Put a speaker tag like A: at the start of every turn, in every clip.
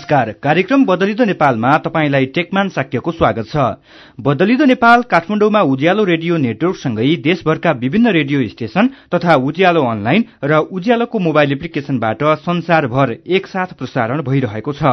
A: नमस्कार। कार्यक्रम बदलिदो नेपालमा तपाईंलाई टेकमान साक्यको स्वागत छ। बदलिदो नेपाल काठमाडौँमा उज्यालो रेडियो नेटवर्कसँगै देशभरका विभिन्न रेडियो स्टेशन तथा उज्यालो अनलाइन र उज्यालोको मोबाइल एप्लिकेशनबाट संसारभर एकसाथ प्रसारण भइरहेको छ।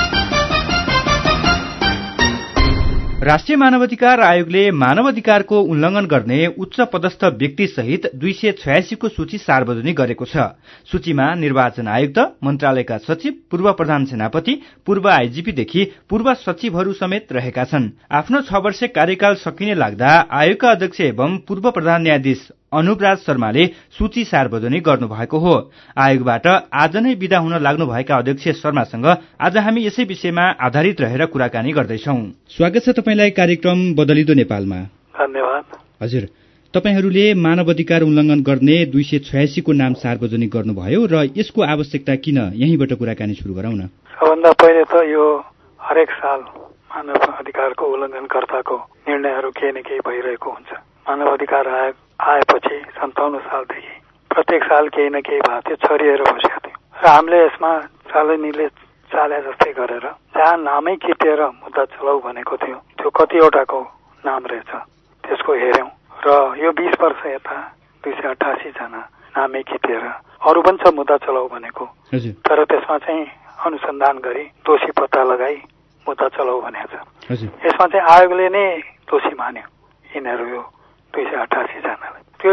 A: राष्ट्रिय मानवाधिकार आयोगले मानवाधिकारको उल्लंघन गर्ने उच्च पदस्थ व्यक्ति सहित 286 को सूची सार्वजनिक गरेको छ। सूचीमा निर्वाचन आयुक्त, मन्त्रालयका सचिव, पूर्व प्रधान सेनापति, पूर्व आईजीपीदेखि पूर्व सचिवहरू समेत रहेका छन्। आफ्नो 6 वर्ष कार्यकाल सकिने लाग्दा आयोगका अध्यक्ष एवं पूर्व प्रधान न्यायाधीश अनुपराज शर्माले सूची सार्वजनिक गर्नुभएको हो। आयोगबाट आज नै विदा हुन लाग्नुभएका अध्यक्ष शर्मासँग आज हामी यसै विषयमा आधारित रहेर कुराकानी गर्दैछौं। स्वागत छ तपाईंलाई कार्यक्रम बदलिदो नेपालमा।
B: धन्यवाद।
A: हजुर, तपाईहरूले मानवाधिकार उल्लंघन गर्ने 286 को नाम सार्वजनिक गर्नुभयो र यसको आवश्यकता किन, यहीँबाट कुराकानी सुरु गरौं न।
B: सबभन्दा पहिले त यो हरेक साल मानवाधिकारको उल्लंघनकर्ताको निर्णयहरू केही न केही भइरहेको हुन्छ। मानवाधिकार आयोग आएपछि 57 सालदेखि प्रत्येक साल केही न केही भएको थियो, छरिएर बसेको थियो र हामीले यसमा चालनीले चाले जस्तै गरेर जहाँ नामै किटेर मुद्दा चलाउ भनेको थियो त्यो कतिवटाको नाम रहेछ त्यसको हेर्यौं र यो 20 वर्ष यता 288 जना नामै किटेर अरू पनि छ मुद्दा चलाउ भनेको, तर त्यसमा चाहिँ अनुसन्धान गरी दोषी पत्ता लगाई मुद्दा चलाउ भनेको छ। यसमा चाहिँ आयोगले नै दोषी मान्यो यिनीहरू यो 288 जनालाई। त्यो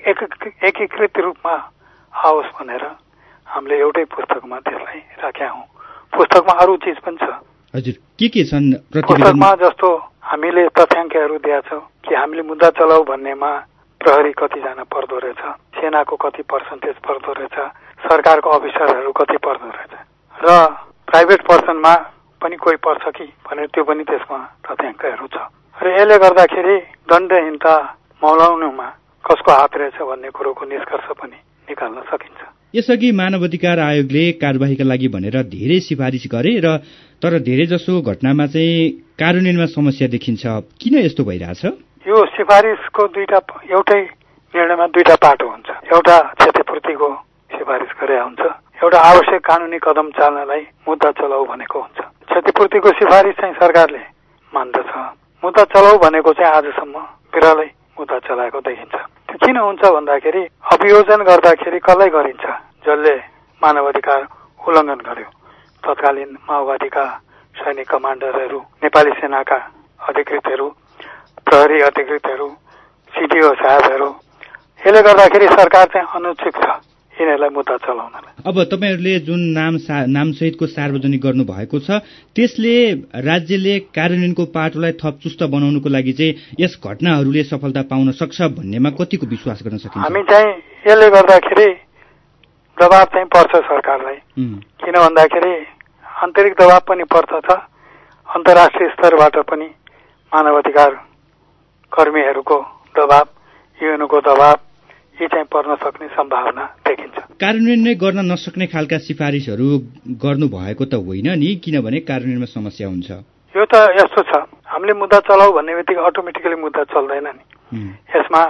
B: एकीकृत रूपमा आओस् भनेर हामीले एउटै पुस्तकमा त्यसलाई राखेका हौं। पुस्तकमा अरू चीज पनि छ।
A: हजुर, के छन्
B: पुस्तकमा? जस्तो हामीले तथ्याङ्कहरू दिएका छौं कि हामीले मुद्दा चलाउ भन्नेमा प्रहरी कतिजना पर्दो रहेछ, सेनाको कति पर्सेन्टेज पर्दो रहेछ, सरकारको अफिसरहरू कति पर्दो रहेछ र प्राइभेट पर्सनमा पनि कोही पर्छ कि भनेर त्यो पनि त्यसमा तथ्याङ्कहरू छ। र यसले गर्दाखेरि दण्डहीनता मौलाउनुमा कसको हात रहेछ भन्ने कुरोको निष्कर्ष पनि निकाल्न सकिन्छ।
A: यसअघि मानवाधिकार आयोगले कारबाहीका लागि भनेर धेरै सिफारिस गरे र तर धेरै जसो घटनामा चाहिँ कार्यान्वयनमा समस्या देखिन्छ। किन यस्तो भइरहेछ?
B: यो सिफारिसको एउटै निर्णयमा दुईटा पाटो हुन्छ। एउटा क्षतिपूर्तिको सिफारिस गरे हुन्छ, एउटा आवश्यक कानूनी कदम चाल्नलाई मुद्दा चलाउ भनेको हुन्छ। क्षतिपूर्तिको सिफारिस चाहिँ सरकारले मान्दछ, मुद्दा चलाउ भनेको चाहिँ आजसम्म बिरलै मुद्दा चलाएको देखिन्छ। त्यो किन हुन्छ भन्दाखेरि अभियोजन गर्दाखेरि कसलाई गरिन्छ? जसले मानवाधिकार उल्लङ्घन गर्यो, तत्कालीन माओवादीका सैनिक कमान्डरहरू, नेपाली सेनाका अधिकृतहरू, प्रहरी अधिकृतहरू, सिडिओ साहबहरू। यसले गर्दाखेरि सरकार चाहिँ अनुचित छ यिनीहरूलाई मुद्दा चलाउनलाई।
A: अब तपाईहरूले जुन नाम सहितको सार्वजनिक गर्नु भएको छ त्यसले राज्यले कार्यान्वयनको पाटोलाई थप चुस्त बनाउनुको लागि चाहिँ यस घटनाहरूले सफलता पाउन सक्छ भन्नेमा कतिको विश्वास गर्न सकिन्छ?
B: हामी चाहिँ यसले गर्दाखेरि दबाब चाहिँ पर्छ सरकारलाई। किन भन्दाखेरि आन्तरिक दबाब पनि पर्छ त अन्तर्राष्ट्रिय स्तरबाट पनि मानवाधिकार कर्मीहरूको दबाब, युएनको दबाब यी चाहिँ पर्न सक्ने सम्भावना देखिन्छ।
A: कार्यान्वयन नै गर्न नसक्ने खालका सिफारिसहरू गर्नु भएको त होइन नि, किनभने कार्यान्वयनमा समस्या हुन्छ।
B: यो त यस्तो छ, हामीले मुद्दा चलाउ भन्ने बित्तिकै अटोमेटिकली मुद्दा चल्दैन नि। यसमा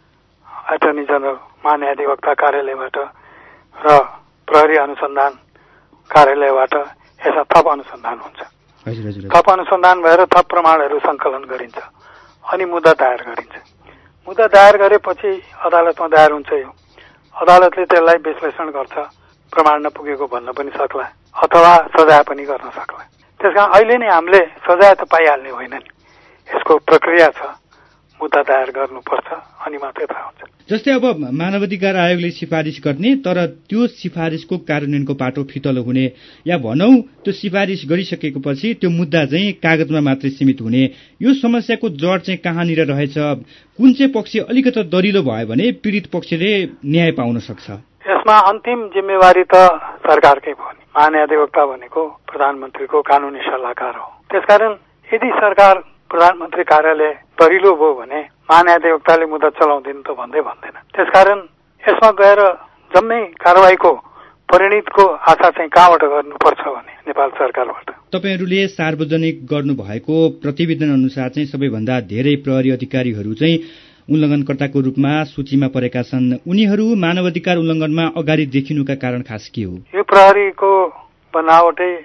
B: एटर्नी जनरल, महान्यायाधिवक्ता कार्यालयबाट र प्रहरी अनुसन्धान कार्यालयबाट यसमा थप अनुसन्धान हुन्छ। थप अनुसन्धान भएर थप प्रमाणहरू संकलन गरिन्छ अनि मुद्दा दायर गरिन्छ। मुद्दा दायर गरेपछि अदालतमा दायर हुन्छ। यो अदालतले त्यसलाई विश्लेषण गर्छ, प्रमाण नपुगेको भन्न पनि सक्ला अथवा सजाय पनि गर्न सक्ला। त्यसकारण अहिले नै हामीले सजाय त पाइहाल्ने होइन नि, यसको प्रक्रिया छ, मुद्दा दायर गर्नुपर्छ अनि मात्रै थाहा हुन्छ।
A: जस्तै अब मानवाधिकार आयोगले सिफारिस गर्ने तर त्यो सिफारिसको कार्यान्वयनको पाटो फितलो हुने, या भनौं त्यो सिफारिस गरिसकेको पछि त्यो मुद्दा चाहिँ कागजमा मात्रै सीमित हुने, यो समस्याको जड चाहिँ कहाँनिर रहेछ? कुन चाहिँ पक्ष अलिकति दरिलो भयो भने पीडित पक्षले न्याय पाउन सक्छ?
B: यसमा अन्तिम जिम्मेवारी त सरकारकै भयो नि। महान्यायाधिवक्ता भनेको प्रधानमन्त्रीको कानूनी सल्लाहकार हो। त्यसकारण यदि सरकार प्रधानमन्त्री कार्यालय दरिलो भयो भने महान्यायाधिवक्ताले मुद्दा चलाउँदैन त भन्दैन। त्यसकारण यसमा गएर जम्मै कारवाहीको परिणतिको आशा चाहिँ कहाँबाट गर्नुपर्छ भने नेपाल सरकारबाट।
A: तपाईहरूले सार्वजनिक गर्नुभएको प्रतिवेदन अनुसार चाहिँ सबैभन्दा धेरै प्रहरी अधिकारीहरू चाहिँ उल्लङ्घनकर्ताको रूपमा सूचीमा परेका छन्। उनीहरू मानवाधिकार उल्लङ्घनमा अगाडि देखिनुका कारण खास के हो?
B: यो प्रहरीको बनावटै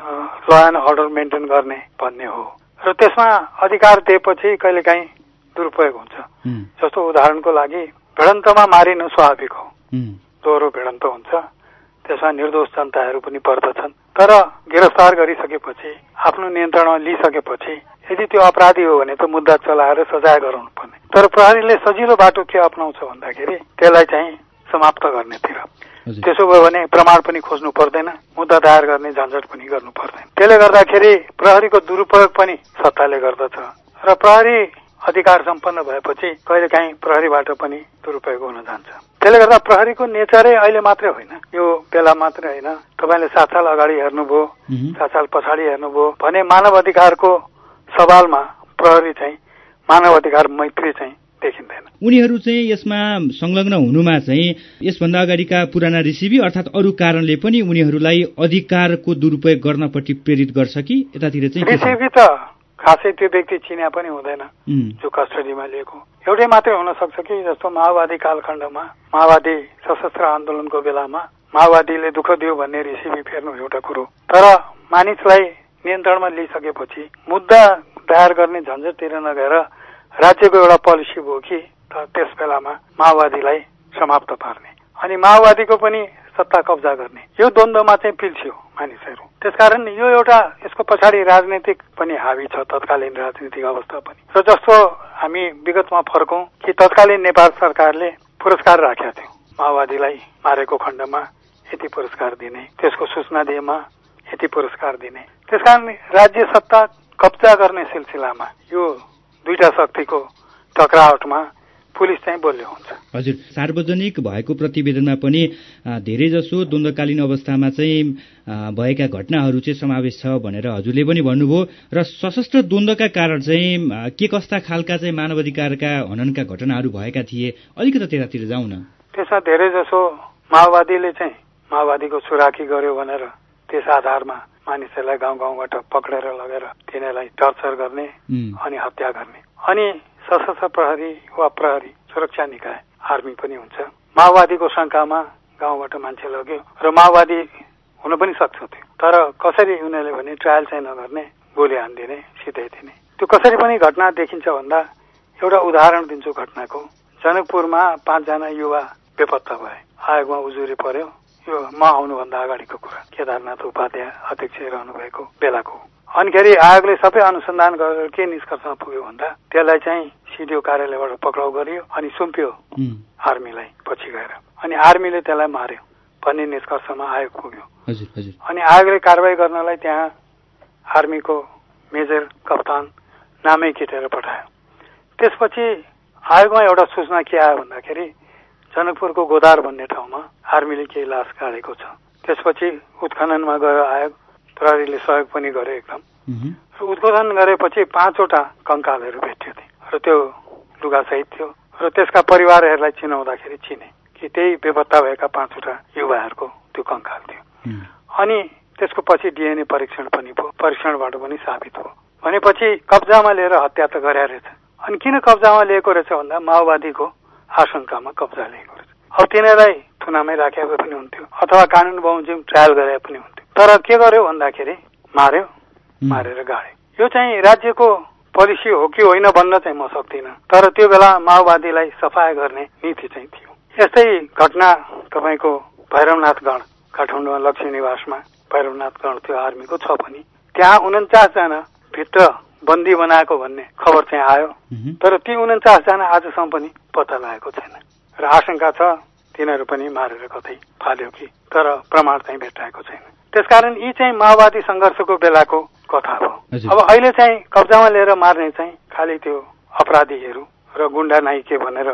B: ल एन्ड अर्डर मेन्टेन गर्ने भन्ने हो र त्यसमा अधिकार दिएपछि कहिलेकाहीँ दुरुपयोग हुन्छ। जस्तो उदाहरणको लागि भिडन्तमा मारिनु स्वाभाविक हो, दोहोरो भिडन्त हुन्छ, त्यसमा निर्दोष जनताहरू पनि पर्दछन्। तर गिरफ्तार गरिसकेपछि आफ्नो नियन्त्रणमा लिइसकेपछि यदि त्यो अपराधी हो भने त मुद्दा चलाएर सजाय गराउनु पर्ने। तर प्रहरीले सजिलो बाटो के अप्नाउँछ भन्दाखेरि त्यसलाई चाहिँ समाप्त गर्नेतिर। त्यसो भयो भने प्रमाण पनि खोज्नु पर्दैन, मुद्दा दायर गर्ने झन्झट पनि गर्नु पर्दैन। त्यसले गर्दाखेरि प्रहरीको दुरुपयोग पनि सत्ताले गर्दछ र प्रहरी अधिकार सम्पन्न भएपछि कहिलेकाहीँ प्रहरीबाट पनि दुरुपयोग हुन जान्छ। त्यसले गर्दा प्रहरीको नेचरै अहिले मात्रै होइन, यो बेला मात्रै होइन, तपाईँले 7 साल अगाडि हेर्नुभयो, 7 साल पछाडि हेर्नुभयो भने मानव अधिकारको सवालमा प्रहरी चाहिँ मानव अधिकार मैत्री चाहिँ देखिँदैन।
A: उनीहरू चाहिँ यसमा संलग्न हुनुमा चाहिँ यसभन्दा अगाडिका पुराना रिसिभी अर्थात् अरू कारणले पनि उनीहरूलाई अधिकारको दुरुपयोग गर्नपट्टि प्रेरित गर्छ कि यतातिर चाहिँ
B: रिसिभी त खासै त्यो व्यक्ति चिन्या पनि हुँदैन जो कस्टडीमा लिएको। एउटै मात्रै हुन सक्छ कि जस्तो माओवादी कालखण्डमा माओवादी सशस्त्र आन्दोलनको बेलामा माओवादीले दुःख दियो भन्ने रिसिभी फेर्नु एउटा कुरो, तर मानिसलाई नियन्त्रणमा लिइसकेपछि मुद्दा दायर गर्ने झन्झटतिर नगएर राज्यको एउटा पोलिसी भयो कि त्यस बेलामा माओवादीलाई समाप्त पार्ने अनि माओवादीको पनि सत्ता कब्जा गर्ने, यो द्वन्द्वमा चाहिँ पिल्छियो मानिसहरू। त्यसकारण यो एउटा यसको पछाडि राजनीतिक पनि हावी छ, तत्कालीन राजनीतिक अवस्था पनि। र जस्तो हामी विगतमा फर्कौं कि तत्कालीन नेपाल सरकारले पुरस्कार राखेका थियो, माओवादीलाई मारेको खण्डमा यति पुरस्कार दिने, त्यसको सूचना दिएमा यति पुरस्कार दिने। त्यसकारण राज्य सत्ता कब्जा गर्ने सिलसिलामा यो दुईटा शक्तिको टकरावटमा पुलिस चाहिँ बलियो हुन्छ।
A: हजुर, सार्वजनिक भएको प्रतिवेदनमा पनि धेरै जसो द्वन्द्वकालीन अवस्थामा चाहिँ भएका घटनाहरू चाहिँ समावेश छ भनेर हजुरले पनि भन्नुभयो र सशस्त्र द्वन्द्वका कारण चाहिँ के कस्ता खालका चाहिँ मानवाधिकारका हननका घटनाहरू भएका थिए, अलिकति त्यतातिर जाउँ न।
B: त्यसमा धेरै जसो माओवादीले चाहिँ माओवादीको सुराकी गर्यो भनेर त्यस आधारमा मानिसहरूलाई गाउँ गाउँबाट पक्रेर लगेर तिनीहरूलाई टर्चर गर्ने अनि हत्या गर्ने। अनि सशस्त्र प्रहरी वा प्रहरी सुरक्षा निकाय आर्मी पनि हुन्छ। माओवादीको शंकामा गाउँबाट मान्छे लग्यो र माओवादी हुन पनि सक्छ त्यो, तर कसरी उनीहरूले भने ट्रायल चाहिँ नगर्ने, गोली हानिदिने, सिधै दिने। त्यो कसरी पनि घटना देखिन्छ भन्दा एउटा उदाहरण दिन्छु घटनाको। जनकपुरमा 5 जना युवा बेपत्ता भए, आयोगमा उजुरी पर्यो। यो म आउनुभन्दा अगाडिको कुरा, केदारनाथ उपाध्याय अध्यक्ष रहनु भएको बेलाको। अनिखेरि आयोगले सबै अनुसन्धान गरेर के निष्कर्षमा पुग्यो भन्दा त्यसलाई चाहिँ सिडिओ कार्यालयबाट पक्राउ गरियो अनि सुम्पियो आर्मीलाई पछि गएर, अनि आर्मीले त्यसलाई मार्यो भन्ने निष्कर्षमा आयोग पुग्यो। अनि आयोगले कारवाही गर्नलाई त्यहाँ आर्मीको मेजर कप्तान नामै केटेर पठायो। त्यसपछि आयोगमा एउटा सूचना के आयो भन्दाखेरि जनकपुरको गोदार भन्ने ठाउँमा आर्मीले केही लास गाडेको छ। त्यसपछि उत्खननमा गयो आयोग, प्रहरीले सहयोग पनि गर्यो एकदम। र उत्खनन गरेपछि 5वटा कंकालहरू भेट्यो र त्यो लुगासहित थियो र त्यसका परिवारहरूलाई चिनाउँदाखेरि चिने कि त्यही बेपत्ता भएका 5वटा युवाहरूको त्यो कंकाल थियो। अनि त्यसको पछि डीएनए परीक्षण पनि भयो, परीक्षणबाट पनि साबित भयो। भनेपछि कब्जामा लिएर हत्या त गरे रहेछ। अनि किन कब्जामा लिएको रहेछ भन्दा माओवादीको आशंकामा कब्जा लिएको रहेछ। अब तिनीहरूलाई थुनामै राखेको पनि हुन्थ्यो अथवा कानून बमोजिम ट्रायल गरे पनि हुन्थ्यो, तर के गर्यो भन्दाखेरि मार्यो, मारेर गाड्यो। यो चाहिँ राज्यको पोलिसी हो कि होइन भन्न चाहिँ म सक्दिनँ, तर त्यो बेला माओवादीलाई सफाया गर्ने नीति चाहिँ थियो। यस्तै घटना तपाईँको भैरवनाथगढ काठमाडौँमा लक्ष्मी निवासमा भैरवनाथगढ त्यो आर्मीको छ पनि, त्यहाँ 49 जना भित्र बन्दी बनाएको भन्ने खबर चाहिँ आयो, तर ती 49 जना आजसम्म पनि पत्ता लागेको छैन र आशंका छ तिनीहरू पनि मारेर कतै फाल्यो कि, तर प्रमाण चाहिँ भेटाएको छैन। त्यसकारण यी चाहिँ माओवादी संघर्षको बेलाको कथा हो। अब अहिले चाहिँ कब्जामा लिएर मार्ने चाहिँ खालि त्यो अपराधीहरू र गुण्डा नाइके भनेर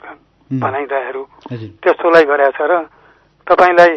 B: भनाइरहेहरू त्यस्तोलाई गरेछ र तपाईँलाई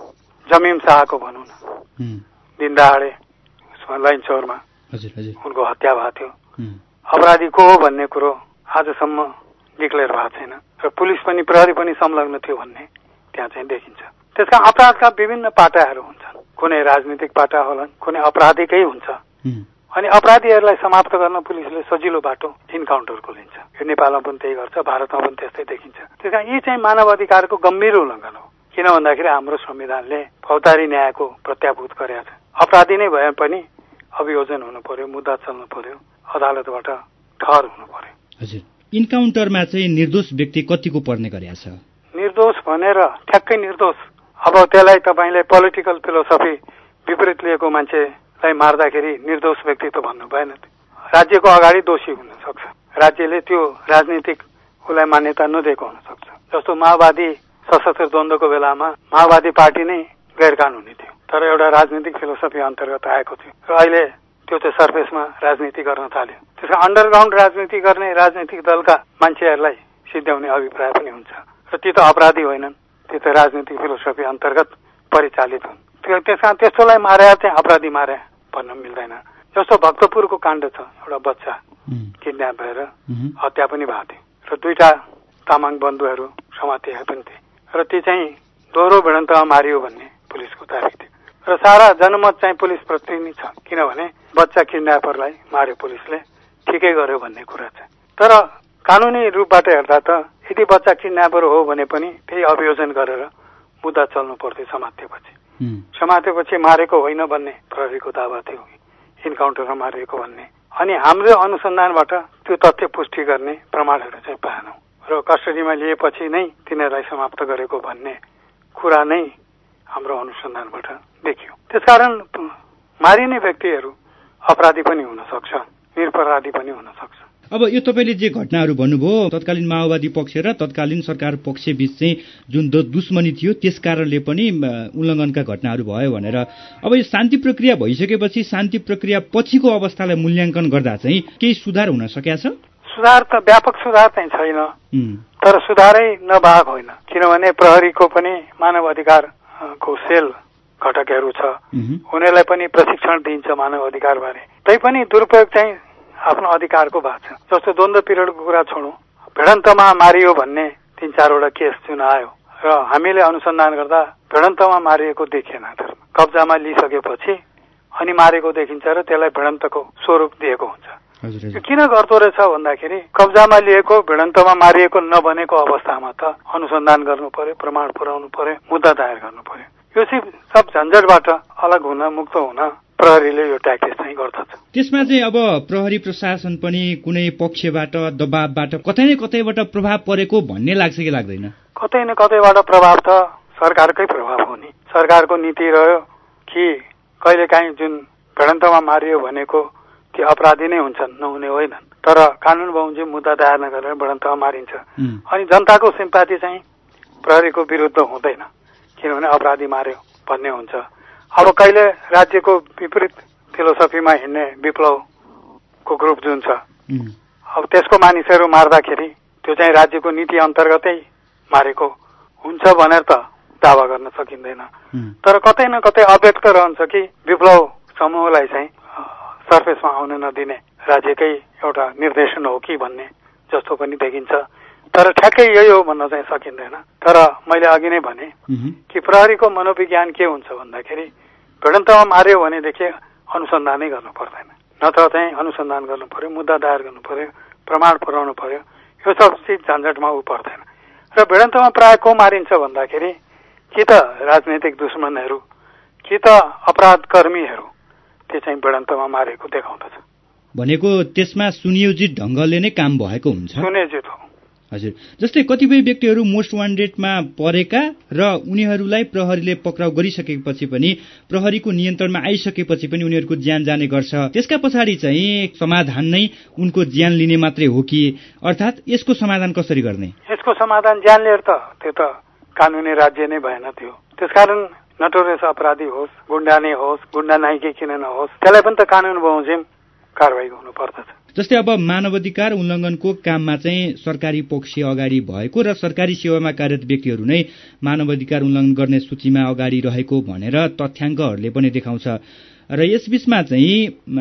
B: जमिम शाहको भनौँ न, दिनदहाडे लाइन चौरमा उनको हत्या भएको थियो। अपराधी को हो भन्ने कुरो आजसम्म डिक्लेयर भएको छैन र पुलिस पनि प्रहरी पनि संलग्न थियो भन्ने त्यहाँ चाहिँ देखिन्छ। त्यसका अपराधका विभिन्न पाटाहरू हुन्छन्, कुनै राजनीतिक पाटा होलान्, कुनै अपराधीकै हुन्छ। अनि अपराधीहरूलाई समाप्त गर्न पुलिसले सजिलो बाटो इन्काउन्टरको लिन्छ। यो नेपालमा पनि त्यही गर्छ, भारतमा पनि त्यस्तै देखिन्छ। त्यसकारण यी चाहिँ मानव अधिकारको गम्भीर उल्लङ्घन हो। किन भन्दाखेरि हाम्रो संविधानले फौजदारी न्यायको प्रत्याभूत गरेको छ। अपराधी नै भए पनि अभियोजन हुनु पर्यो, मुद्दा चल्नु पर्यो, अदालतबाट ठहर हुनु पर्यो।
A: हजुर, इन्काउन्टरमा चाहिँ निर्दोष व्यक्ति कतिको पर्ने गरेको छ?
B: निर्दोष भनेर ठ्याक्कै निर्दोष, अब त्यसलाई तपाईँले पोलिटिकल फिलोसफी विपरीत लिएको मान्छेलाई मार्दाखेरि निर्दोष व्यक्ति त भन्नु भएन। राज्यको अगाडि दोषी हुन सक्छ, राज्यले त्यो राजनीतिक उसलाई मान्यता नदिएको हुन सक्छ। जस्तो माओवादी सशस्त्र द्वन्द्वको बेलामा माओवादी पार्टी नै गैर कानुनी थियो, तर एउटा राजनीतिक फिलोसफी अन्तर्गत आएको थियो र अहिले त्यो चाहिँ सर्फेसमा राजनीति गर्न थाल्यो। त्यसमा अन्डरग्राउन्ड राजनीति गर्ने राजनीतिक दलका मान्छेहरूलाई सिद्ध्याउने अभिप्राय पनि हुन्छ र ती त अपराधी होइनन्, त्यो त राजनीतिक फिलोसफी अन्तर्गत परिचालित हुन्। त्यसमा त्यस्तोलाई मारे चाहिँ अपराधी मारे भन्न मिल्दैन। जस्तो भक्तपुरको काण्ड छ, एउटा बच्चा किडन्याप भएर हत्या पनि भएको थियो र 2टा तामाङ बन्धुहरू समातिएका पनि थिए र ती चाहिँ दोहोरो भिडन्तमा मारियो भन्ने पुलिसको दाबी थियो र सारा जनमत चाहिँ पुलिसप्रति नै छ, किनभने बच्चा किडन्यापरलाई मार्यो पुलिसले, ठिकै गर्यो भन्ने कुरा छ। तर कानुनी रूपबाट हेर्दा त यदि बच्चा किडन्यापर हो भने पनि त्यही अभियोजन गरेर मुद्दा चल्नु पर्थ्यो। समातेपछि मारेको होइन भन्ने प्रहरीको दावा थियो, इन्काउन्टरमा मारिएको भन्ने। अनि हाम्रो अनुसन्धानबाट त्यो तथ्य पुष्टि गर्ने प्रमाणहरू चाहिँ पाएनौँ र कस्टडीमा लिएपछि नै तिनीहरूलाई समाप्त गरेको भन्ने कुरा नै हाम्रो अनुसन्धानबाट देखियो। त्यसकारण मारिने व्यक्तिहरू अपराधी पनि हुन सक्छ, निरपराधी पनि हुन सक्छ।
A: अब यो तपाईँले जे घटनाहरू भन्नुभयो, तत्कालीन माओवादी पक्ष र तत्कालीन सरकार पक्ष बीच चाहिँ जुन दुश्मनी थियो त्यस कारणले पनि उल्लङ्घनका घटनाहरू भयो भनेर, अब यो शान्ति प्रक्रिया भइसकेपछि शान्ति प्रक्रिया पछिको अवस्थालाई मूल्याङ्कन गर्दा चाहिँ केही सुधार हुन सकेको छ?
B: सुधार त व्यापक सुधार चाहिँ छैन, तर सुधारै नभएको होइन, किनभने प्रहरीको पनि मानव अधिकारको सेल घटकहरू छ, उनीहरूलाई पनि प्रशिक्षण दिइन्छ मानव अधिकार बारे। तैपनि दुरुपयोग चाहिँ आफ्नो अधिकारको भएको छ। जस्तो द्वन्द्व पिरियडको कुरा छोडौँ, भिडन्तमा मारियो भन्ने 3-4वटा केस जुन आयो र हामीले अनुसन्धान गर्दा भिडन्तमा मारिएको देखिएन, कब्जामा लिइसकेपछि अनि मारेको देखिन्छ र त्यसलाई भिडन्तको स्वरूप दिएको हुन्छ। यो किन गर्दो रहेछ भन्दाखेरि कब्जामा लिएको भिडन्तमा मारिएको नबनेको अवस्थामा त अनुसन्धान गर्नु पर्यो, प्रमाण पुर्याउनु पर्यो, मुद्दा दायर गर्नु पर्यो। यो सब झन्झटबाट अलग हुन, मुक्त हुन प्रहरीले यो ट्याक्टिस चाहिँ गर्दछ।
A: त्यसमा चाहिँ अब प्रहरी प्रशासन पनि कुनै पक्षबाट दबावबाट कतै न कतैबाट प्रभाव परेको भन्ने लाग्छ कि लाग्दैन?
B: कतै न कतैबाट प्रभाव त सरकारकै प्रभाव हो नि। सरकारको नीति रह्यो कि कहिलेकाहीँ जुन भिडन्तमा मारियो भनेको ती अपराधी नै हुन्छन्, नहुने होइनन्, तर कानुन बमोजिम मुद्दा दायर नगरेर भिडन्तमा मारिन्छ। अनि जनताको सिम्पाथी चाहिँ प्रहरीको विरुद्ध हुँदैन, किनभने अपराधी मार्यो भन्ने हुन्छ। अब कहिले राज्यको विपरीत फिलोसफीमा हिँड्ने विप्लवको ग्रुप जुन छ, अब त्यसको मानिसहरू मार्दाखेरि त्यो चाहिँ राज्यको नीति अन्तर्गतै मारेको हुन्छ भनेर त दावा गर्न सकिँदैन। तर कतै न कतै अव्यक्त रहन्छ कि विप्लव समूहलाई चाहिँ सर्फेसमा आउन नदिने राज्यकै एउटा निर्देशन हो कि भन्ने जस्तो पनि देखिन्छ। तर ठ्याक्कै यही हो भन्न चाहिँ सकिँदैन। तर मैले अघि नै भने कि प्रहरीको मनोविज्ञान के हुन्छ भन्दाखेरि भिडन्तमा मार्यो भनेदेखि अनुसन्धानै गर्नु पर्दैन, नत्र चाहिँ अनुसन्धान गर्नु पर्यो, मुद्दा दायर गर्नु पर्यो, प्रमाण पुर्याउनु पर्यो, यो सब चिज झन्झटमा ऊ पर्दैन। र भिडन्तमा प्राय को मारिन्छ भन्दाखेरि कि त राजनैतिक दुश्मनहरू कि त अपराध कर्मीहरू, त्यो चाहिँ भिडन्तमा मारेको देखाउँदछ।
A: भनेको त्यसमा सुनियोजित ढङ्गले नै काम भएको हुन्छ।
B: सुनियोजित हो।
A: हजुर, जस्तै कतिपय व्यक्तिहरू मोस्ट वान्टेडमा परेका र उनीहरूलाई प्रहरीले पक्राउ गरिसकेपछि पनि, प्रहरीको नियन्त्रणमा आइसकेपछि पनि उनीहरूको ज्यान जाने गर्छ। त्यसका पछाडि चाहिँ समाधान नै उनको ज्यान लिने मात्रै हो कि, अर्थात् यसको समाधान कसरी गर्ने? यसको
B: समाधान ज्यान लिएर त त्यो त कानुनी राज्य नै भएन थियो। त्यसकारण नटोरियस अपराधी होस्, गुण्डा नै होस्, गुण्डा नाइके किन नहोस्, त्यसलाई पनि त कानुन बमोजिम कारवाही गर्नु पर्दछ।
A: जस्तै अब मानवाधिकार उल्लङ्घनको काममा चाहिँ सरकारी पक्ष अगाडि भएको र सरकारी सेवामा कार्यरत व्यक्तिहरू नै मानवाधिकार उल्लङ्घन गर्ने सूचीमा अगाडि रहेको भनेर तथ्याङ्कहरूले पनि देखाउँछ। र यसबीचमा चाहिँ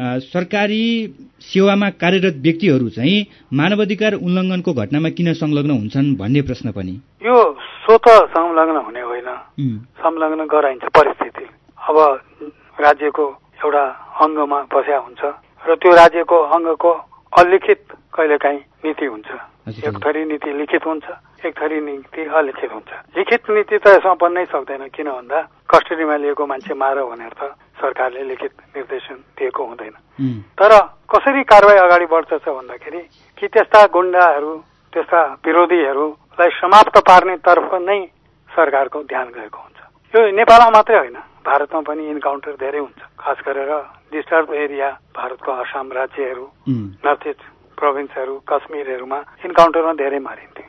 A: सरकारी सेवामा कार्यरत व्यक्तिहरू चाहिँ मानवाधिकार उल्लङ्घनको घटनामा किन संलग्न हुन्छन् भन्ने प्रश्न पनि।
B: यो स्वत संलग्न हुने होइन, संलग्न गराइन्छ परिस्थिति। अब राज्यको एउटा अङ्गमा बस्या हुन्छ र त्यो राज्यको अङ्गको अलिखित कहिलेकाहीँ नीति हुन्छ, एक थरी नीति लिखित हुन्छ एक थरी नीति अलिखित हुन्छ। लिखित नीति त यसमा बन्नै सक्दैन, किन भन्दा कस्टडीमा लिएको मान्छे मार भनेर त सरकारले लिखित निर्देशन दिएको हुँदैन। तर कसरी कारवाही अगाडि बढ्छ भन्दाखेरि कि त्यस्ता गुण्डाहरू त्यस्ता विरोधीहरूलाई समाप्त पार्ने तर्फ नै सरकारको ध्यान गएको हुन्छ। यो नेपालमा मात्रै होइन, भारतमा पनि इन्काउन्टर धेरै हुन्छ। खास गरेर डिस्टर्ब एरिया भारतको असम राज्यहरू, नर्थ इस्ट प्रोभिन्सहरू, कश्मीरहरूमा इन्काउन्टरमा धेरै मारिन्थ्यो।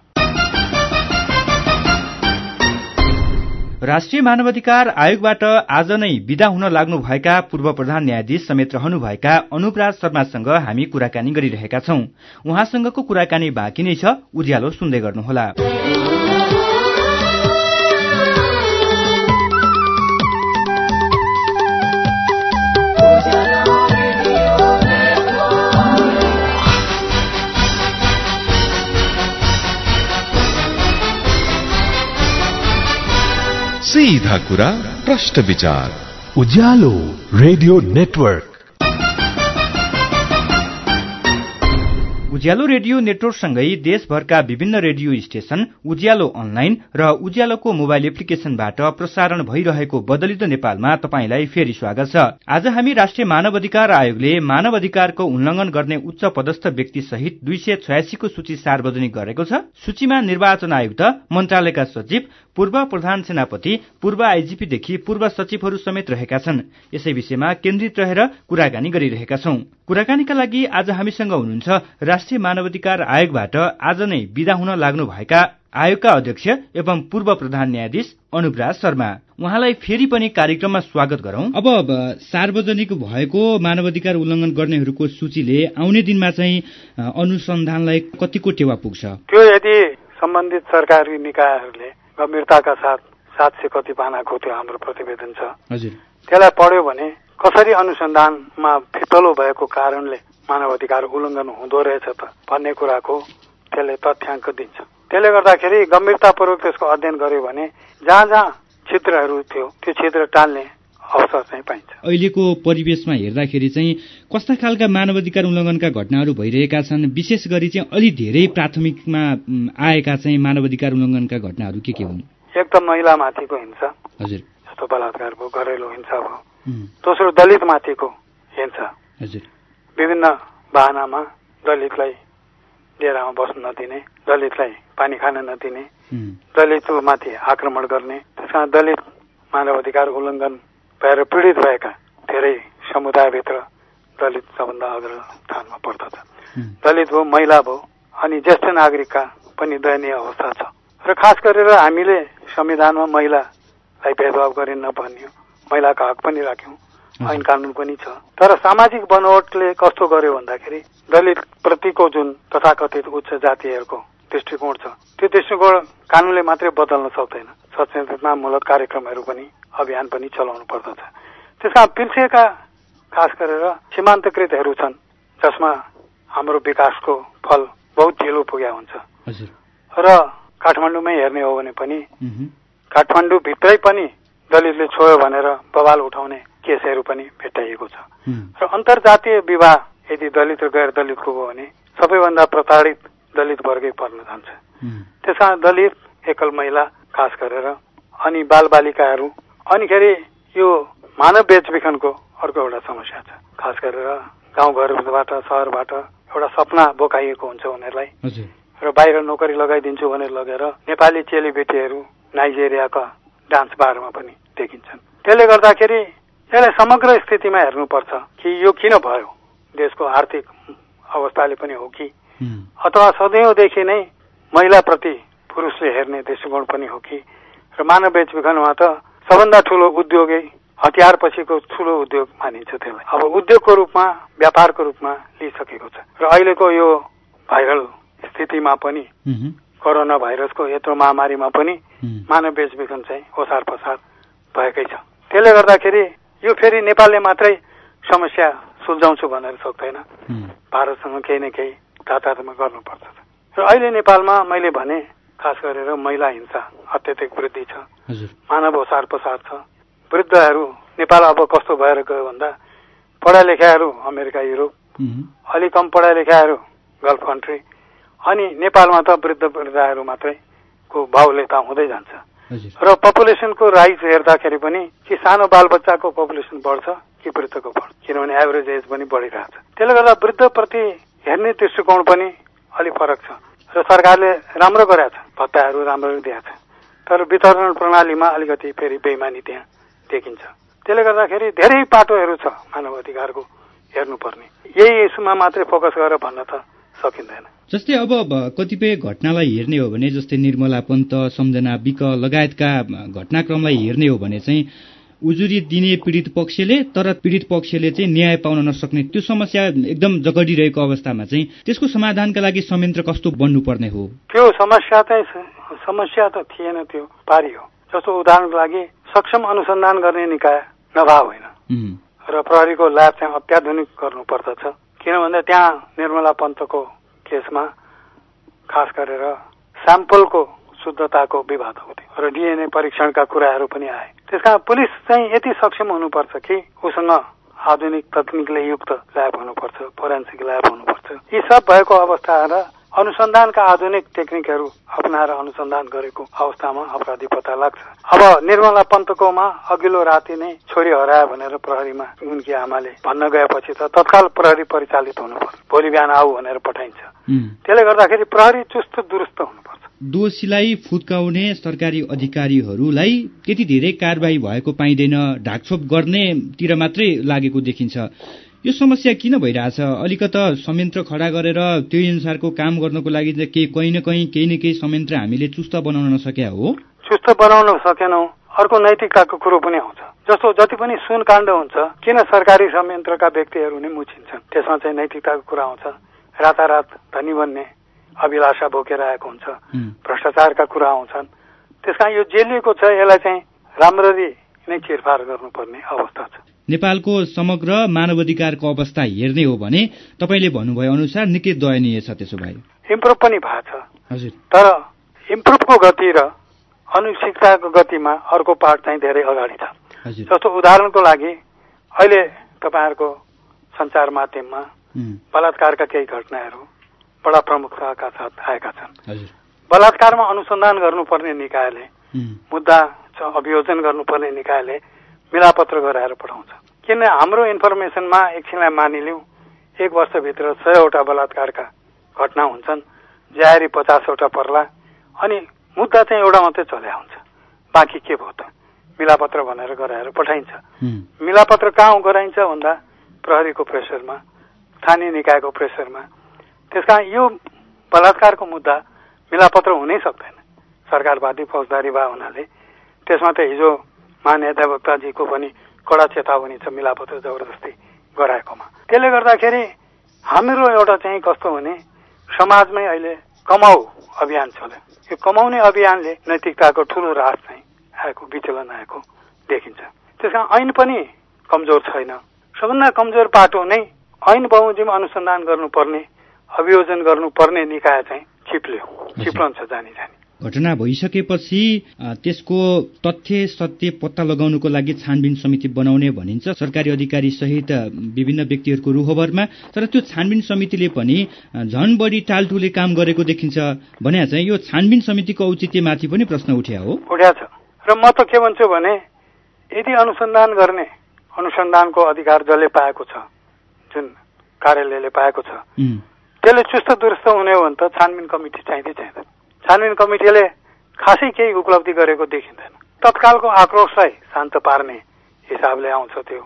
A: राष्ट्रिय मानवाधिकार आयोगबाट आज नै विदा हुन लाग्नुभएका पूर्व प्रधान न्यायाधीश समेत रहनुभएका अनुपराज शर्मासँग हामी कुराकानी गरिरहेका छौं। उहाँसँगको कुराकानी बाँकी नै छ, उज्यालो सुन्दै गर्नुहोला।
C: सीधा कुरा प्रश्न विचार
D: Ujyaalo radio network.
A: Ujyaalo radio नेटवर्कसँगै देशभरका विभिन्न रेडियो स्टेशन, उज्यालो अनलाइन र उज्यालोको मोबाइल एप्लिकेशनबाट प्रसारण भइरहेको बदलिदो नेपालमा तपाईंलाई फेरि स्वागत छ। आज हामी राष्ट्रिय मानव अधिकार आयोगले मानव अधिकारको उल्लंघन गर्ने उच्च पदस्थ व्यक्ति सहित 286 को सूची सार्वजनिक गरेको छ। सूचीमा निर्वाचन आयुक्त, मन्त्रालयका सचिव, पूर्व प्रधान सेनापति, पूर्व आइजीपीदेखि पूर्व सचिवहरू समेत रहेका छन्। यसै विषयमा केन्द्रित रहेर कुराकानी गरिरहेका छौं। कुराकानीका लागि आज हामीसँग हुनुहुन्छ राष्ट्रिय मानवाधिकार आयोगबाट आज नै विदा हुन लाग्नुभएका आयोगका अध्यक्ष एवं पूर्व प्रधान न्यायाधीश अनुपराज शर्मा। उहाँलाई फेरि पनि कार्यक्रममा स्वागत गरौं। अब सार्वजनिक भएको मानवाधिकार उल्लंघन गर्नेहरूको सूचीले आउने दिनमा चाहिँ अनुसन्धानलाई कतिको टेवा पुग्छ?
B: त्यो यदि सम्बन्धित सरकारी निकायहरूले गम्भीरताका साथ 700 कति पानाको त्यो हाम्रो प्रतिवेदन छ, हजुर, त्यसलाई पढ्यो भने कसरी अनुसन्धानमा फितलो भएको कारणले मानव अधिकार उल्लंघन हुँदो रहेछ त भन्ने कुराको त्यसले तथ्याङ्क दिन्छ। त्यसले गर्दाखेरि गम्भीरतापूर्वक त्यसको अध्ययन गर्यो भने जहाँ जहाँ छिद्रहरू थियो त्यो छिद्र टाल्ने अवसर चाहिँ पाइन्छ।
A: अहिलेको परिवेशमा हेर्दाखेरि चाहिँ कस्ता खालका मानवाधिकार उल्लंघनका घटनाहरू भइरहेका छन्? विशेष गरी चाहिँ अलि धेरै प्राथमिकमा आएका चाहिँ मानवाधिकार उल्लंघनका घटनाहरू के हुन्?
B: एक त महिलामाथिको हिंसा, हजुर, जस्तो बलात्कार भयो, घरेलु हिंसा भयो। दोस्रो दलित माथिको हिंसा, हजुर, विभिन्न बहानामा दलितलाई डेरामा बस्न नदिने, दलितलाई पानी खान नदिने, दलितमाथि आक्रमण गर्ने। त्यसमा दलित मानव अधिकार उल्लंघन भएर पीड़ित भएका धेरै समुदायभित्र दलित सबभन्दा अग्रस्थानमा पर्दछ। दलित भयो, महिला भयो, अनि ज्येष्ठ नागरिकका पनि दयनीय अवस्था छ। र खास गरेर हामीले संविधानमा महिलालाई भेदभाव गरिन नभन्यो, महिलाका हक पनि राख्यौं, ऐन कानून पनि छ। तर सामाजिक बनोटले कस्तो गर्यो भन्दाखेरि दलित प्रतिको जुन तथाकथित उच्च जातिहरूको दृष्टिकोण छ, त्यो दृष्टिकोण कानूनले मात्रै बदल्न सक्दैन। सचेतनामूलक कार्यक्रमहरू पनि अभियान पनि चलाउनु पर्दछ। त्यसमा पिल्सिएका खास गरेर सीमान्तकृतहरू छन् जसमा हाम्रो विकासको फल बहुत ढिलो पुग्या हुन्छ। र काठमाडौँमै हेर्ने हो भने पनि काठमाडौँ भित्रै पनि दलितले छोयो भनेर बवाल उठाउने केसहरू पनि भेटाइएको छ। र अन्तर्जातीय विवाह यदि दलित र गैर दलितको हो भने सबैभन्दा प्रताडित दलित वर्गै पर्न जान्छ। त्यसमा दलित, एकल महिला खास गरेर, अनि बालबालिकाहरू, अनिखेरि यो मानव बेचबिखनको अर्को एउटा समस्या छ। खास गरेर गाउँघरबाट सहरबाट एउटा सपना बोकाइएको हुन्छ उनीहरूलाई, र बाहिर नोकरी लगाइदिन्छु भनेर लगेर नेपाली चेलीबेटीहरू नाइजेरियाका डान्स बारमा पनि देखिन्छन्। त्यसले गर्दाखेरि यसलाई समग्र स्थितिमा हेर्नुपर्छ कि यो किन भयो, देशको आर्थिक अवस्थाले पनि हो कि, अथवा सदैवदेखि नै महिलाप्रति पुरुषले हेर्ने दृष्टिकोण पनि हो कि। र मानव बेचबिखनमा त सबभन्दा ठूलो उद्योगै हतियार पछिको ठूलो उद्योग मानिन्छ त्यसलाई। अब उद्योगको रूपमा, व्यापारको रूपमा लिइसकेको छ। र अहिलेको यो भाइरल स्थितिमा पनि, कोरोना भाइरसको यत्रो महामारीमा पनि मानव बेचबिखन चाहिँ ओसार पसार भएकै छ। त्यसले गर्दाखेरि यो फेरि नेपालले मात्रै समस्या सुल्झाउँछु भनेर सक्दैन, भारतसँग केही न केही तातातमा गर्नुपर्छ। र अहिले नेपालमा मैले भने खास गरेर महिला हिंसा अत्यधिक वृद्धि छ, मानव ओसार पसार छ। वृद्धहरू नेपाल अब कस्तो भएर गयो भन्दा पढा लेखाहरू अमेरिका, युरोप, अलि कम पढा लेखाहरू गल्फ कन्ट्री, अनि नेपालमा त वृद्ध वृद्धाहरू मात्रै को बाहुल्यता हुँदै जान्छ
A: हजुर
B: र पपुलेसनको राइज हेर्दाखेरि पनि कि सानो बालबच्चाको पपुलेसन बढ्छ कि वृद्धको बढ्छ किनभने एभरेज एज पनि बढिरहेछ त्यसले गर्दा वृद्धप्रति हेर्ने दृष्टिकोण पनि अलिक फरक छ र सरकारले राम्रो गरेछ भत्ताहरू राम्ररी दिएछ तर वितरण प्रणालीमा अलिकति फेरि बेइमानी त्यहाँ देखिन्छ त्यसले गर्दाखेरि धेरै पाटोहरू छ मानव अधिकारको हेर्नुपर्ने यही इस्युमा मात्रै फोकस गरेर भन्न त सकिँदैन
A: जस्तै अब कतिपय घटनालाई हेर्ने हो भने जस्तै निर्मला पन्त सम्झना विक लगायतका घटनाक्रमलाई हेर्ने हो भने चाहिँ उजुरी दिने पीडित पक्षले तर पीडित पक्षले चाहिँ न्याय पाउन नसक्ने त्यो समस्या एकदम जगडिरहेको अवस्थामा चाहिँ त्यसको समाधानका लागि संयन्त्र कस्तो बन्नुपर्ने हो
B: त्यो समस्या त थिएन त्यो पारियो जस्तो उदाहरणको लागि सक्षम अनुसन्धान गर्ने निकाय नभए होइन र प्रहरीको ल्याब चाहिँ अत्याधुनिक गर्नुपर्दछ किनभने त्यहाँ निर्मला पन्तको केसमा खास गरेर स्याम्पलको शुद्धताको विवाद हुन्थ्यो र डिएनए परीक्षणका कुराहरू पनि आए त्यसकारण पुलिस चाहिँ यति सक्षम हुनुपर्छ कि उसँग आधुनिक तकनिकले युक्त ल्याब हुनुपर्छ फोरेन्सिक ल्याब हुनुपर्छ यी सब भएको अवस्था र अनुसन्धानका आधुनिक टेक्निकहरू अपनाएर अनुसन्धान गरेको अवस्थामा अपराधी पत्ता लाग्छ अब निर्मला पन्तकोमा अघिल्लो राति नै छोरी हरायो भनेर प्रहरीमा उनकी आमाले भन्न गएपछि त तत्काल प्रहरी परिचालित हुनुपर्छ भोलि बिहान आऊ भनेर पठाइन्छ त्यसले गर्दाखेरि प्रहरी चुस्त दुरुस्त हुनुपर्छ
A: दोषीलाई फुत्काउने सरकारी अधिकारीहरूलाई त्यति धेरै कारबाही भएको पाइँदैन ढाकछोप गर्नेतिर मात्रै लागेको देखिन्छ यो समस्या किन भइरहेछ अलिकता संयन्त्र खडा गरेर त्यही अनुसारको काम गर्नको लागि कहीँ न केही संयन्त्र हामीले चुस्त बनाउन नसक्या हो
B: चुस्त बनाउन सकेनौं अर्को नैतिकताको कुरो पनि आउँछ जस्तो जति पनि सुन काण्ड हुन्छ किन सरकारी संयन्त्रका व्यक्तिहरू नै मुछिन्छन् त्यसमा चाहिँ नैतिकताको कुरा आउँछ रातारात धनी बन्ने अभिलाषा बोकेर आएको हुन्छ भ्रष्टाचारका कुरा आउँछन् त्यसकारण यो जेलिएको छ यसलाई चाहिँ राम्ररी नै चिरफार गर्नुपर्ने अवस्था छ
A: नेपालको समग्र मानवाधिकारको अवस्था हेर्ने हो भने तपाईले भन्नुभए अनुसार निकै दयनीय छ त्यसो भए
B: इम्प्रुभ पनि भएको छ
A: हजुर
B: तर इम्प्रुभको गति र अनुशिक्षाको गतिमा अर्को पार्ट चाहिँ धेरै अगाडि छ जस्तो उदाहरणको लागि अहिले तपाईहरुको सञ्चार माध्यममा बलात्कारका केही घटनाहरू बडा प्रमुखताका साथ आएका छन् बलात्कारमा अनुसन्धान गर्नुपर्ने निकायले मुद्दा अभियोजन गर्नुपर्ने निकायले मिलापत्र गराएर पठाउँछ किन हाम्रो इन्फर्मेसनमा एकछिनलाई मानिलिउँ 1 वर्षभित्र 100 बलात्कारका घटना हुन्छन् जाहेरी 50 पर्ला अनि मुद्दा चाहिँ एउटा मात्रै चल्या हुन्छ बाँकी के भयो त मिलापत्र भनेर गराएर पठाइन्छ मिलापत्र कहाँ गराइन्छ भन्दा प्रहरीको प्रेसरमा स्थानीय निकायको प्रेसरमा त्यसकारण यो बलात्कारको मुद्दा मिलापत्र हुनै सक्दैन सरकारवादी फौजदारी भए हुनाले त्यसमा त हिजो मान्यता वक्ताजीको पनि कडा चेतावनी छ मिलापत्र जबरजस्ती गराएकोमा त्यसले गर्दाखेरि हाम्रो एउटा चाहिँ कस्तो भने समाजमै अहिले कमाऊ अभियान चल्यो यो कमाउने अभियानले नैतिकताको ठूलो रास चाहिँ आएको विचलन आएको देखिन्छ त्यसकारण ऐन पनि कमजोर छैन सबभन्दा कमजोर पाटो नै ऐन बमोजिम अनुसन्धान गर्नुपर्ने अभियोजन गर्नुपर्ने निकाय चाहिँ चिप्लन्छ जानी
A: घटना भइसकेपछि त्यसको तथ्य सत्य पत्ता लगाउनको लागि छानबिन समिति बनाउने भनिन्छ सरकारी अधिकारी सहित विभिन्न व्यक्तिहरूको रुखबरमा तर त्यो छानबिन समितिले पनि झन बढी टालटुले काम गरेको देखिन्छ भने चाहिँ यो छानबिन समितिको औचित्यमाथि पनि प्रश्न उठ्या हो
B: उठ्या छ र म त के भन्छु भने यदि अनुसन्धान गर्ने अनुसन्धानको अधिकार जसले पाएको छ जुन कार्यालयले पाएको छ त्यसले चुस्त दुरुस्त हुने हो भने त छानबिन कमिटी चाहिँदैन छानबिन कमिटीले खासै केही उपलब्धि गरेको देखिँदैन तत्कालको आक्रोशलाई शान्त पार्ने हिसाबले आउँछ त्यो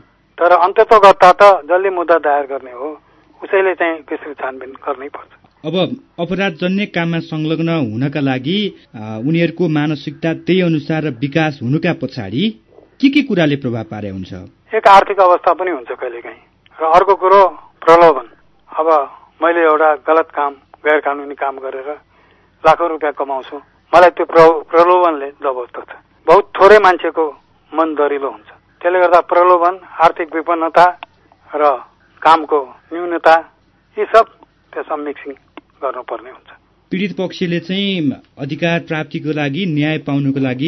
B: तर अन्ततोगत्ता त जसले मुद्दा दायर गर्ने हो उसैले चाहिँ विस्तृत छानबिन गर्नै पर्छ
A: अब अपराधजन्य काममा संलग्न हुनका लागि उनीहरूको मानसिकता त्यही अनुसार विकास हुनुका पछाडि के कुराले प्रभाव पारे हुन्छ
B: एक आर्थिक अवस्था पनि हुन्छ कहिलेकाहीँ र अर्को कुरो प्रलोभन अब मैले एउटा गलत काम गैर कानूनी काम गरेर लाखौं रुपियाँ कमाउँछु मलाई त्यो प्रलोभनले जबरजस्त छ बहुत थोरै मान्छेको मन दरिलो हुन्छ त्यसले गर्दा प्रलोभन आर्थिक विपन्नता र कामको न्यूनता यी सब त्यसमा मिक्सिङ गर्नुपर्ने हुन्छ
A: पीडित पक्षले चाहिँ अधिकार प्राप्तिको लागि न्याय पाउनको लागि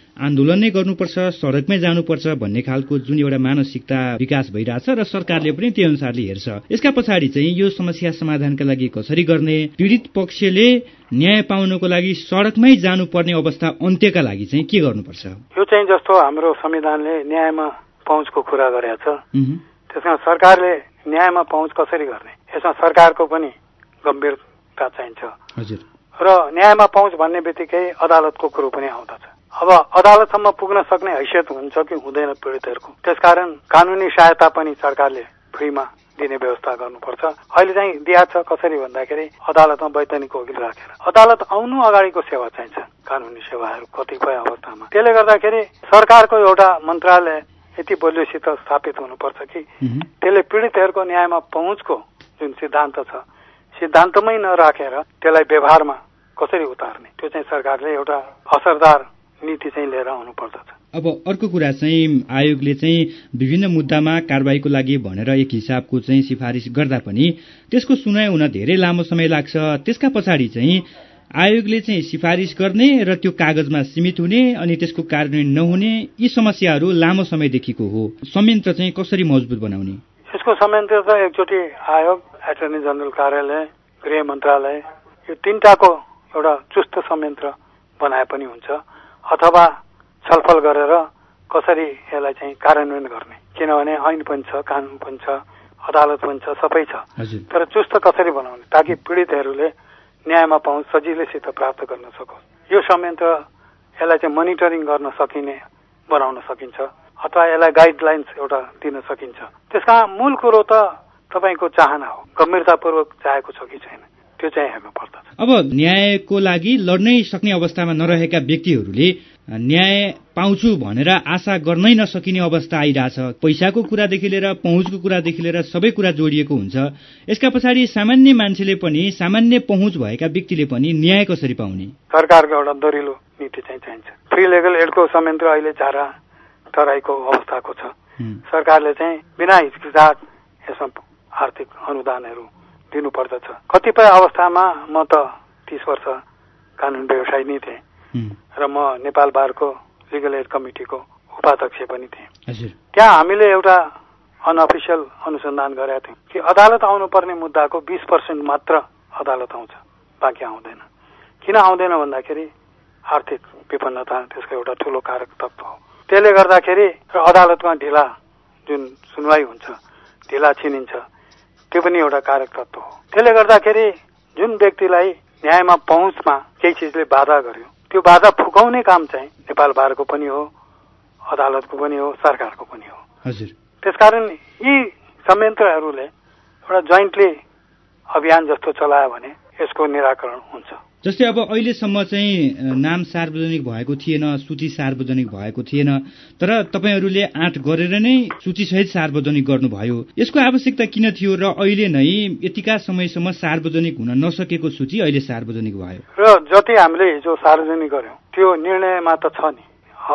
A: आन्दोलन नै गर्नुपर्छ, सडकमै जानुपर्छ भन्ने खालको जुन एउटा मानसिकता विकास भइरहेछ र सरकारले पनि त्यही अनुसारले हेर्छ। यसका पछाडि चाहिँ यो समस्या समाधानका लागि कसरी गर्ने, पीडित पक्षले न्याय पाउनको लागि सडकमै जानुपर्ने अवस्था अन्त्यका लागि चाहिँ के गर्नुपर्छ?
B: यो चाहिँ जस्तो हाम्रो संविधानले न्यायमा पहुँचको कुरा गरेको छ, त्यसमा सरकारले न्यायमा पहुँच कसरी गर्ने, यसमा सरकारको पनि गम्भीरता चाहिन्छ।
A: हजुर।
B: र न्यायमा पहुँच भन्ने बित्तिकै अदालतको कुरो पनि आउँदछ। अब अदालतसम्म पुग्न सक्ने हैसियत हुन्छ कि हुँदैन पीडितहरूको, त्यसकारण कानुनी सहायता पनि सरकारले फ्रीमा दिने व्यवस्था गर्नुपर्छ। अहिले चाहिँ दिया छ कसरी भन्दाखेरि अदालतमा वैधानिक वकिल राखेर अदालत आउनु अगाडिको सेवा चाहिन्छ, कानुनी सेवाहरू कतिपय अवस्थामा। त्यसले गर्दाखेरि सरकारको एउटा मन्त्रालय यति बलियोसित स्थापित हुनुपर्छ कि त्यसले पीडितहरूको न्यायमा पहुँचको जुन सिद्धान्त छ सिद्धान्तमै नराखेर त्यसलाई व्यवहारमा कसरी उतार्ने, त्यो चाहिँ सरकारले एउटा असरदार नीति चाहिँ लिएर आउनु पर्दछ।
A: अब अर्को कुरा चाहिँ आयोगले चाहिँ विभिन्न मुद्दामा कारबाहीको लागि भनेर एक हिसाबको चाहिँ सिफारिस गर्दा पनि त्यसको सुनाइ हुन धेरै लामो समय लाग्छ। त्यसका पछाडि चाहिँ आयोगले चाहिँ सिफारिस गर्ने र त्यो कागजमा सीमित हुने अनि त्यसको कार्यान्वयन नहुने यी समस्याहरू लामो समयदेखिको हो। संयन्त्र चाहिँ कसरी मजबुत बनाउने?
B: यसको संयन्त्र त एकचोटि आयोग, एटर्नी जनरल कार्यालय, गृह मन्त्रालय यो तीनटाको एउटा चुस्त संयन्त्र बनाए पनि हुन्छ, अथवा छलफल गरेर कसरी यसलाई चाहिँ कार्यान्वयन गर्ने, किनभने ऐन पनि छ, कानुन पनि छ, अदालत पनि छ, सबै छ, तर चुस्त कसरी बनाउने ताकि पीडितहरूले न्यायमा पहुँच सजिलैसित प्राप्त गर्न सकोस्। यो संयन्त्र यसलाई चाहिँ मोनिटरिङ गर्न सकिने बनाउन सकिन्छ अथवा यसलाई गाइडलाइन्स एउटा दिन सकिन्छ। त्यसका मूल कुरो त तपाईँको चाहना हो, गम्भीरतापूर्वक चाहेको छ कि छैन त्यो चाहिँ हेर्नु पर्दछ।
A: अब न्यायको लागि लड्नै सक्ने अवस्थामा नरहेका व्यक्तिहरूले न्याय पाउँछु भनेर आशा गर्नै नसकिने अवस्था आइरहेछ। पैसाको कुरादेखि लिएर पहुँचको कुरादेखि लिएर सबै कुरा जोडिएको हुन्छ। यसका पछाडि सामान्य मान्छेले पनि, सामान्य पहुँच भएका व्यक्तिले पनि न्याय कसरी पाउने?
B: सरकारको एउटा दरिलो नीति चाहिँ चाहिन्छ। फ्री लिगल एडको संयन्त्र अहिले झारा तराईको अवस्थाको छ। सरकारले चाहिँ बिना हिचकिचाट यसमा आर्थिक अनुदानहरू दिनुपर्दछ। कतिपय अवस्थामा म त 30 वर्ष कानुन व्यवसायी नै थिएँ र म नेपाल बारको लिगल एड कमिटीको उपाध्यक्ष पनि थिएँ। त्यहाँ हामीले एउटा अनअफिसियल अनुसन्धान गरेका थियौँ कि अदालत आउनुपर्ने मुद्दाको 20% मात्र अदालत आउँछ, बाँकी आउँदैन। किन आउँदैन भन्दाखेरि आर्थिक विपन्नता त्यसको एउटा ठुलो कारक तत्व हो। त्यसले गर्दाखेरि र अदालतमा ढिला जुन सुनवाई हुन्छ, ढिला छिनिन्छ, त्यो पनि एउटा कारक तत्व हो। त्यसले गर्दाखेरि जुन व्यक्तिलाई न्यायमा पहुँचमा केही चिजले बाधा गर्यो त्यो बाधा फुकाउने काम चाहिँ नेपाल बारको पनि हो, अदालतको पनि हो, सरकारको पनि हो। त्यसकारण यी संयन्त्रहरूले एउटा जोइन्टली अभियान जस्तो चलायो भने यसको निराकरण हुन्छ।
A: जस्तै अब अहिलेसम्म चाहिँ नाम सार्वजनिक भएको थिएन, सूची सार्वजनिक भएको थिएन, तर तपाईँहरूले आँट गरेर नै सूचीसहित सार्वजनिक गर्नुभयो। यसको आवश्यकता किन थियो र अहिले नै यतिका समयसम्म सार्वजनिक हुन नसकेको सूची अहिले सार्वजनिक भयो?
B: र जति हामीले हिजो सार्वजनिक गर्यौं त्यो निर्णयमा त छ नि,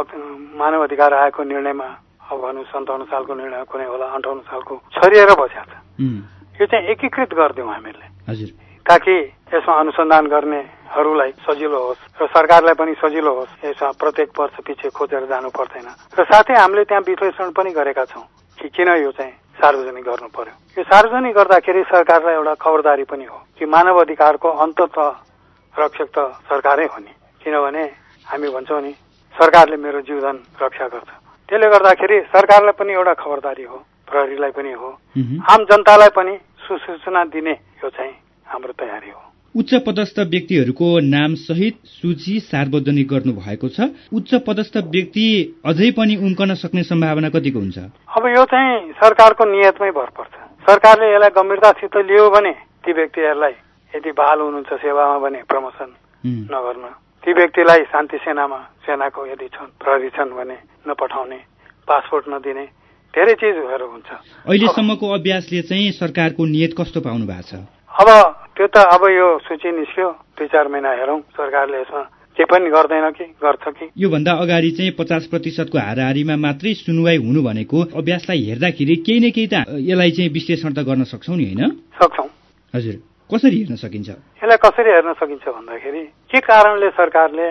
B: मानव अधिकार आयोगको निर्णयमा, अब भनौँ 57 सालको निर्णय कुनै होला, 58 सालको छरिएर बसेको छ। यो चाहिँ एकीकृत गरिदिउँ हामीले, ताकि यसमा अनुसन्धान गर्नेहरूलाई सजिलो होस् र सरकारलाई पनि सजिलो होस्। यसमा प्रत्येक वर्ष पछि खोजेर जानु पर्दैन। र साथै हामीले त्यहाँ विश्लेषण पनि गरेका छौँ कि किन यो चाहिँ सार्वजनिक गर्नु पर्यो। यो सार्वजनिक गर्दाखेरि सरकारलाई एउटा खबरदारी पनि हो कि मानव अधिकारको अन्ततः रक्षक त सरकारै हो नि, किनभने हामी भन्छौँ नि सरकारले मेरो जीवन रक्षा गर्छ। त्यसले गर्दाखेरि सरकारलाई पनि एउटा खबरदारी हो, प्रहरीलाई पनि हो, आम जनतालाई पनि सूचना दिने यो चाहिँ हाम्रो तयारी हो।
A: उच्च पदस्थ व्यक्तिहरूको नाम सहित सूची सार्वजनिक गर्नु भएको छ। उच्च पदस्थ व्यक्ति अझै पनि उम्कन सक्ने सम्भावना कतिको हुन्छ?
B: अब यो चाहिँ सरकारको नियतमै भर पर्छ। सरकारले यसलाई गम्भीरतासित लियो भने ती व्यक्तिहरूलाई यदि बहाल हुनुहुन्छ सेवामा भने प्रमोसन नगर्न, ती व्यक्तिलाई शान्ति सेनामा, सेनाको यदि छन्, प्रहरी छन् भने नपठाउने, पासपोर्ट नदिने, धेरै चिजहरू हुन्छ।
A: अहिलेसम्मको अभ्यासले चाहिँ सरकारको नियत कस्तो पाउनु भएको छ?
B: अब त्यो त अब यो सूची निस्क्यो, 2-4 महिना हेरौँ सरकारले यसमा के पनि गर्दैन कि गर्छ कि।
A: योभन्दा अगाडि चाहिँ 50% हाराहारीमा मात्रै सुनवाई हुनु भनेको अभ्यासलाई हेर्दाखेरि केही न केही त यसलाई चाहिँ विश्लेषण त गर्न सक्छौँ नि, होइन?
B: सक्छौँ।
A: हजुर, कसरी हेर्न सकिन्छ?
B: यसलाई कसरी हेर्न सकिन्छ भन्दाखेरि के कारणले सरकारले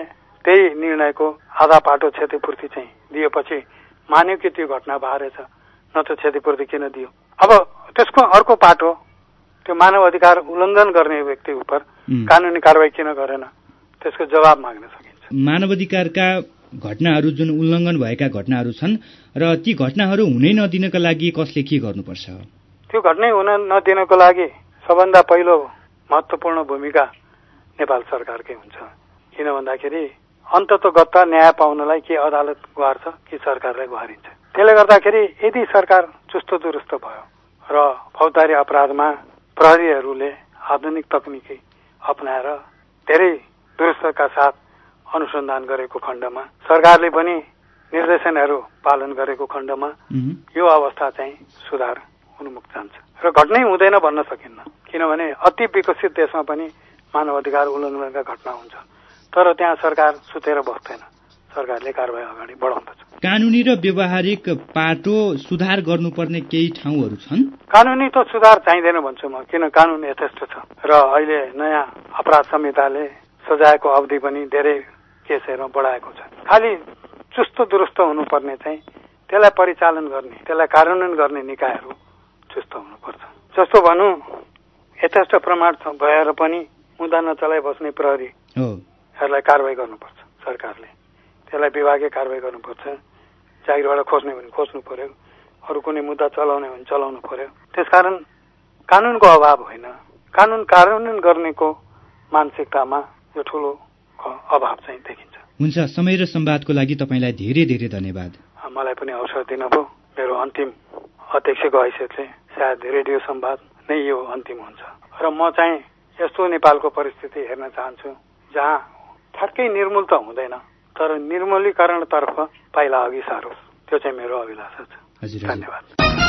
B: त्यही निर्णयको आधा पाटो क्षतिपूर्ति चाहिँ दिएपछि मान्यो कि त्यो घटना भएछ, न त क्षतिपूर्ति किन दियो। अब त्यसको अर्को पाटो त्यो मानव अधिकार उल्लङ्घन गर्ने व्यक्ति उप कानुनी कारवाही किन गरेन, त्यसको जवाब माग्न सकिन्छ।
A: मानव अधिकारका घटनाहरू जुन उल्लङ्घन भएका घटनाहरू छन् र ती घटनाहरू हुनै नदिनका लागि कसले के गर्नुपर्छ?
B: त्यो घटनै हुन नदिनको लागि सबभन्दा पहिलो महत्त्वपूर्ण भूमिका नेपाल सरकारकै हुन्छ। किन भन्दाखेरि अन्ततोगत्ता न्याय पाउनलाई के अदालत गुहार्छ कि सरकारलाई गुहारिन्छ। त्यसले गर्दाखेरि यदि सरकार चुस्तो दुरुस्त भयो र फौजदारी अपराधमा प्रहरीहरूले आधुनिक तकनिकी अपनाएर धेरै दुरुस्तका साथ अनुसन्धान गरेको खण्डमा, सरकारले पनि निर्देशनहरू पालन गरेको खण्डमा यो अवस्था चाहिँ सुधार उन्मुख जान्छ र घट्नै हुँदैन भन्न सकिन्न। किनभने अति विकसित देशमा पनि मानव अधिकार उल्लङ्घनका घटना हुन्छ, तर त्यहाँ सरकार सुतेर बस्दैन, सरकारले कारबाही अगाडि बढाउँदछ।
A: कानुनी र व्यवहारिक पाटो सुधार गर्नुपर्ने केही ठाउँहरू छन्।
B: कानुनी त सुधार चाहिँदैन भन्छु म, किन कानुन यथेष्ट छ र अहिले नयाँ अपराध संहिताले सजायको अवधि पनि धेरै केसहरूमा बढाएको छ। खालि चुस्त दुरुस्त हुनुपर्ने चाहिँ त्यसलाई परिचालन गर्ने, त्यसलाई कार्यान्वयन गर्ने निकायहरू चुस्त हुनुपर्छ। जस्तो भनौँ यथेष्ट प्रमाण भएर पनि मुद्दा नचलाइ बस्ने प्रहरीहरूलाई कारवाही गर्नुपर्छ सरकारले, त्यसलाई विभागीय कारवाही गर्नुपर्छ। जागिरबाट खोज्ने भने खोज्नु पर्यो, अरू कुनै मुद्दा चलाउने भने चलाउनु पर्यो। त्यसकारण कानुनको अभाव होइन, कानुन कार्यान्वयन गर्नेको मानसिकतामा यो ठुलो अभाव चाहिँ देखिन्छ।
A: हुन्छ, समय र संवादको लागि तपाईँलाई धेरै धेरै धन्यवाद।
B: मलाई पनि अवसर दिनुभयो। मेरो अन्तिम अध्यक्षको हैसियतले सायद रेडियो संवाद नै यो अन्तिम हुन्छ र म चाहिँ यस्तो नेपालको परिस्थिति हेर्न चाहन्छु जहाँ ठ्याक्कै निर्मूल त हुँदैन, तर निर्मूलीकरणतर्फ पाइला अघि सारोस्, त्यो चाहिँ मेरो अभिलाषा छ। धन्यवाद।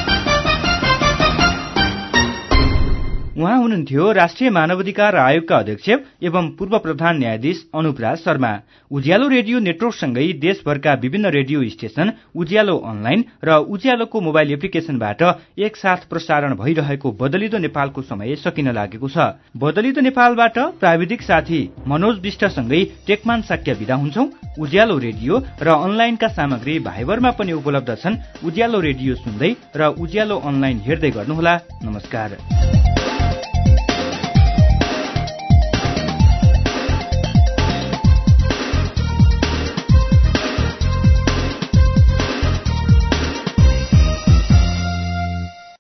A: उहाँ हुनुहुन्थ्यो राष्ट्रिय मानवाधिकार आयोगका अध्यक्ष एवं पूर्व प्रधान न्यायाधीश अनुपराज शर्मा। उज्यालो रेडियो नेटवर्कसँगै देशभरका विभिन्न रेडियो स्टेशन, उज्यालो अनलाइन र उज्यालोको मोबाइल एप्लिकेशनबाट एकसाथ प्रसारण भइरहेको बदलिदो नेपालको समय सकिन लागेको छ। बदलिदो नेपालबाट प्राविधिक साथी मनोज विष्टसँगै टेकमान साक्य बिदा हुन्छौं। उज्यालो रेडियो र अनलाइनका सामग्री भाइबरमा पनि उपलब्ध छन्। उज्यालो रेडियो सुन्दै र उज्यालो अनलाइन हेर्दै गर्नुहोला। नमस्कार।